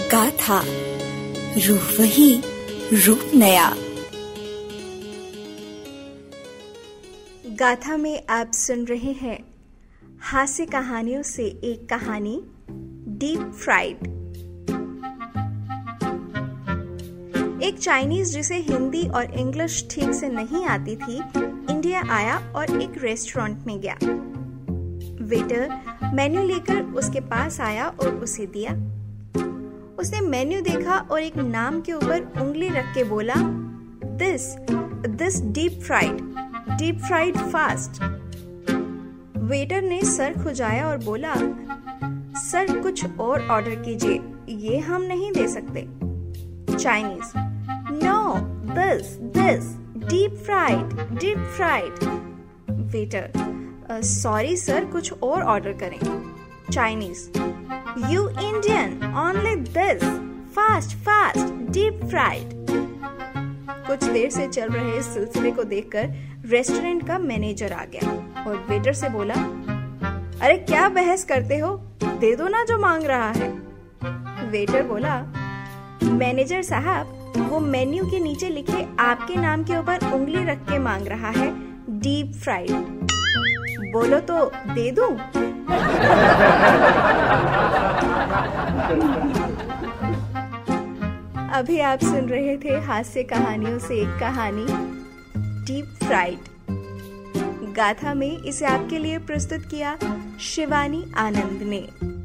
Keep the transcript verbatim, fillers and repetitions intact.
गाथा, रूह वही, रूप नया। गाथा में आप सुन रहे हैं हास्य कहानियों से एक कहानी, डीप फ्राइड। एक चाइनीज जिसे हिंदी और इंग्लिश ठीक से नहीं आती थी, इंडिया आया और एक रेस्टोरेंट में गया। वेटर मेन्यू लेकर उसके पास आया और उसे दिया। उसने मेन्यू देखा और एक नाम के ऊपर उंगली रख के बोला, this this deep fried deep fried fast. Waiter ने सर खुजाया और बोला, सर कुछ और ऑर्डर कीजिए, ये हम नहीं दे सकते। Chinese, no this this deep fried deep fried. Waiter, sorry sir, कुछ और ऑर्डर करें। Chinese, you Indian, only this fast fast deep fried. कुछ देर से चल रहे इस सिलसिले को देखकर रेस्टोरेंट का मैनेजर आ गया और वेटर से बोला, अरे क्या बहस करते हो, दे दो ना जो मांग रहा है। वेटर बोला, मैनेजर साहब, वो मेन्यू के नीचे लिखे आपके नाम के ऊपर उंगली रख के मांग रहा है डीप फ्राइड। बोलो तो दे दूं? अभी आप सुन रहे थे हास्य कहानियों से एक कहानी, डीप फ्राइड। गाथा में इसे आपके लिए प्रस्तुत किया शिवानी आनंद ने।